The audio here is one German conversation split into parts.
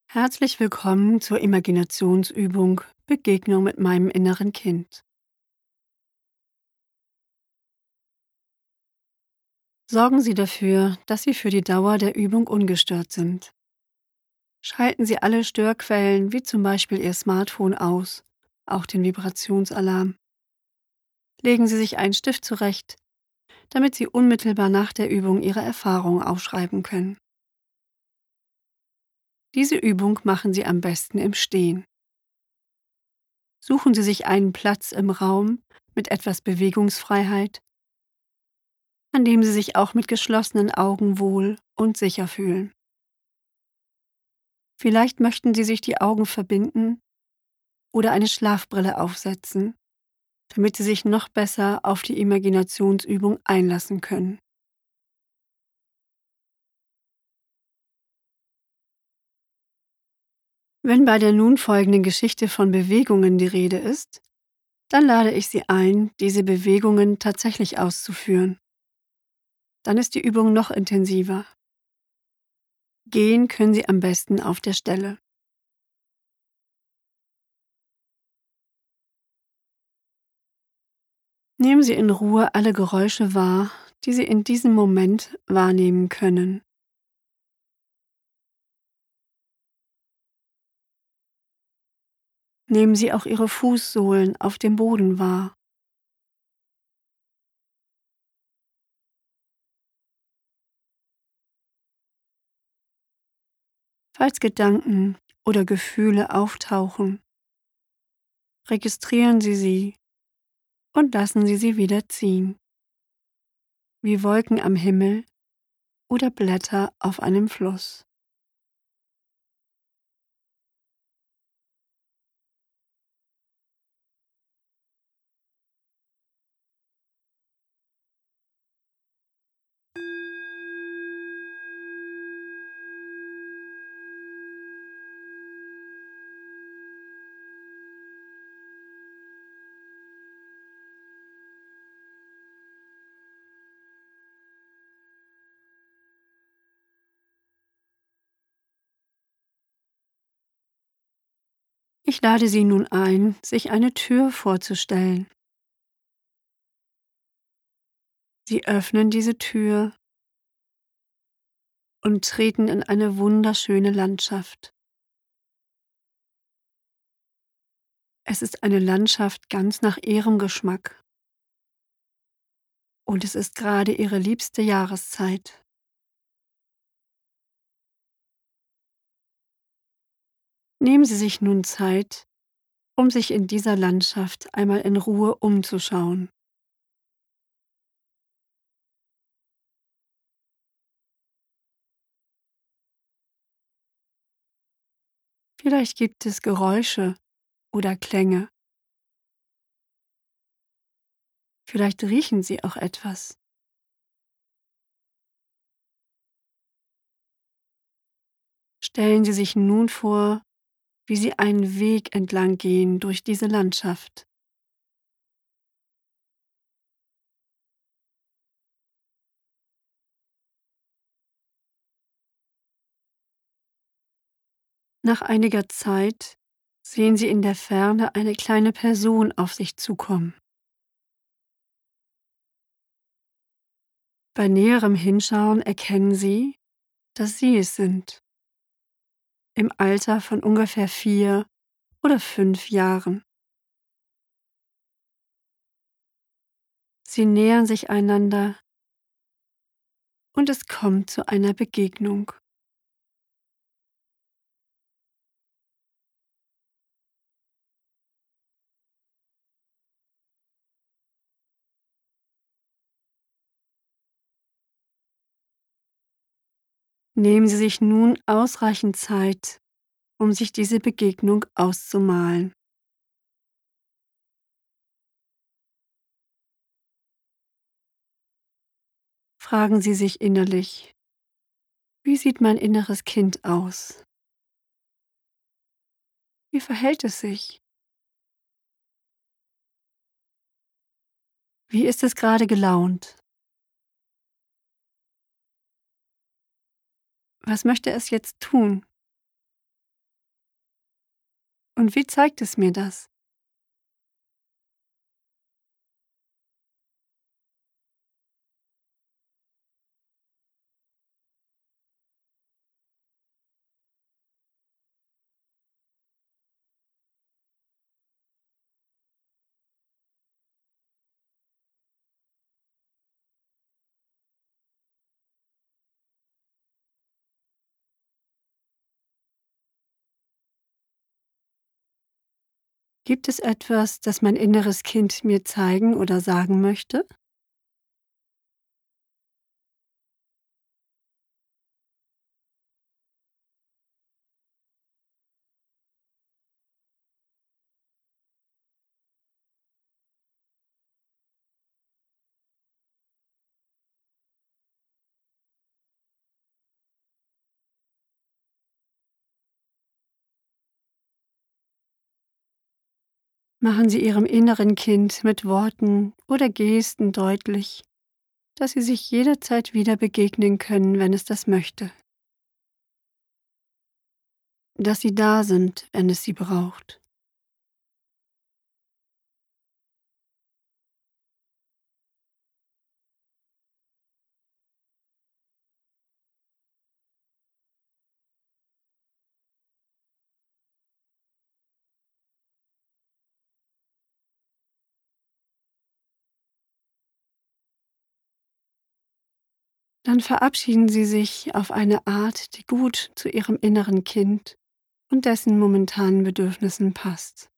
Herzlich willkommen zur Imaginationsübung Begegnung mit meinem inneren Kind. Sorgen Sie dafür, dass Sie für die Dauer der Übung ungestört sind. Schalten Sie alle Störquellen, wie zum Beispiel Ihr Smartphone, aus, auch den Vibrationsalarm. Legen Sie sich einen Stift zurecht, damit Sie unmittelbar nach der Übung Ihre Erfahrungen aufschreiben können. Diese Übung machen Sie am besten im Stehen. Suchen Sie sich einen Platz im Raum mit etwas Bewegungsfreiheit, an dem Sie sich auch mit geschlossenen Augen wohl und sicher fühlen. Vielleicht möchten Sie sich die Augen verbinden oder eine Schlafbrille aufsetzen, damit Sie sich noch besser auf die Imaginationsübung einlassen können. Wenn bei der nun folgenden Geschichte von Bewegungen die Rede ist, dann lade ich Sie ein, diese Bewegungen tatsächlich auszuführen. Dann ist die Übung noch intensiver. Gehen können Sie am besten auf der Stelle. Nehmen Sie in Ruhe alle Geräusche wahr, die Sie in diesem Moment wahrnehmen können. Nehmen Sie auch Ihre Fußsohlen auf dem Boden wahr. Falls Gedanken oder Gefühle auftauchen, registrieren Sie sie und lassen Sie sie wieder ziehen, wie Wolken am Himmel oder Blätter auf einem Fluss. Ich lade Sie nun ein, sich eine Tür vorzustellen. Sie öffnen diese Tür und treten in eine wunderschöne Landschaft. Es ist eine Landschaft ganz nach Ihrem Geschmack und es ist gerade Ihre liebste Jahreszeit. Nehmen Sie sich nun Zeit, um sich in dieser Landschaft einmal in Ruhe umzuschauen. Vielleicht gibt es Geräusche oder Klänge. Vielleicht riechen Sie auch etwas. Stellen Sie sich nun vor, wie Sie einen Weg entlang gehen durch diese Landschaft. Nach einiger Zeit sehen Sie in der Ferne eine kleine Person auf sich zukommen. Bei näherem Hinschauen erkennen Sie, dass Sie es sind, im Alter von ungefähr 4 oder 5 Jahren. Sie nähern sich einander und es kommt zu einer Begegnung. Nehmen Sie sich nun ausreichend Zeit, um sich diese Begegnung auszumalen. Fragen Sie sich innerlich: Wie sieht mein inneres Kind aus? Wie verhält es sich? Wie ist es gerade gelaunt? Was möchte es jetzt tun? Und wie zeigt es mir das? Gibt es etwas, das mein inneres Kind mir zeigen oder sagen möchte? Machen Sie Ihrem inneren Kind mit Worten oder Gesten deutlich, dass Sie sich jederzeit wieder begegnen können, wenn es das möchte, dass Sie da sind, wenn es Sie braucht. Dann verabschieden Sie sich auf eine Art, die gut zu Ihrem inneren Kind und dessen momentanen Bedürfnissen passt.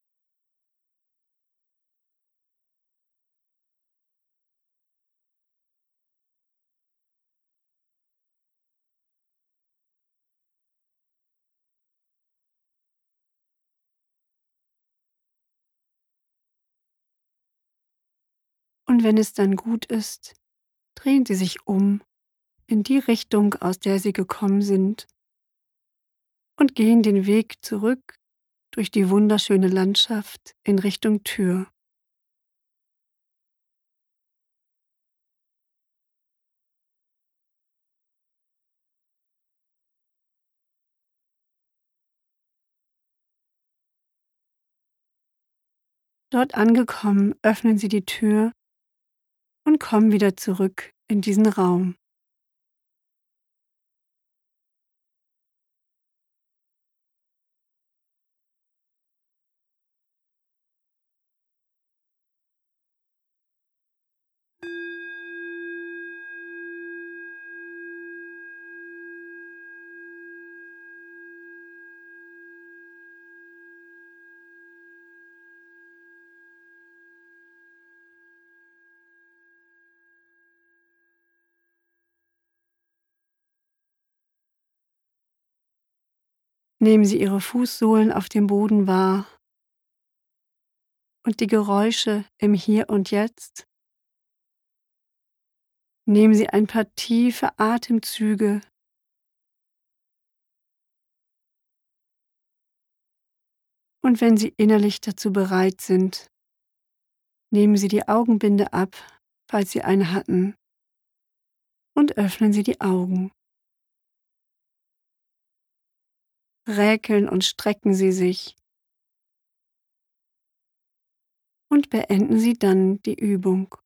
Und wenn es dann gut ist, drehen Sie sich um in die Richtung, aus der Sie gekommen sind, und gehen den Weg zurück durch die wunderschöne Landschaft in Richtung Tür. Dort angekommen, öffnen Sie die Tür und kommen wieder zurück in diesen Raum. Nehmen Sie Ihre Fußsohlen auf dem Boden wahr und die Geräusche im Hier und Jetzt. Nehmen Sie ein paar tiefe Atemzüge und wenn Sie innerlich dazu bereit sind, nehmen Sie die Augenbinde ab, falls Sie eine hatten, und öffnen Sie die Augen. Räkeln und strecken Sie sich und beenden Sie dann die Übung.